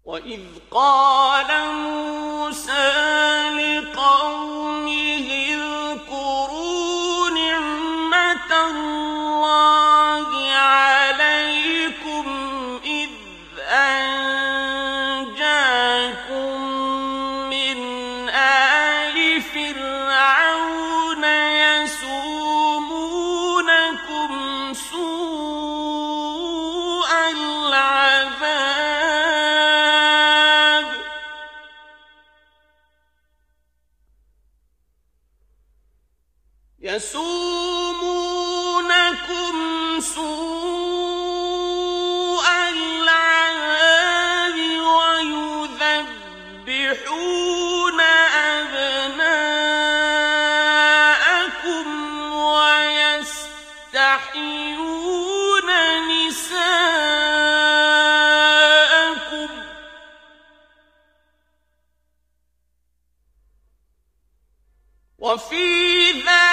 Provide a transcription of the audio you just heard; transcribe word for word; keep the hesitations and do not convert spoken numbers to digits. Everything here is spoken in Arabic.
وَإِذْ قَالَ مُوسَىٰ لِقَوْمِهِ اذْكُرُوا نِعْمَةَ اللَّهِ عَلَيْكُمْ إِذْ أَنجَاكُم مِّنْ آلِ فِرْعَوْنَ يَسُومُونَكُمْ سُوءَ الْعَذَابِ يَسُومُونَكُمْ سُوءَ الْعَذَابِ وَيُذَبِّحُونَ أَبْنَاءَكُمْ وَيَسْتَحْيُونَ نِسَاءَكُمْ ۚ وَفِي ذَٰلِكَ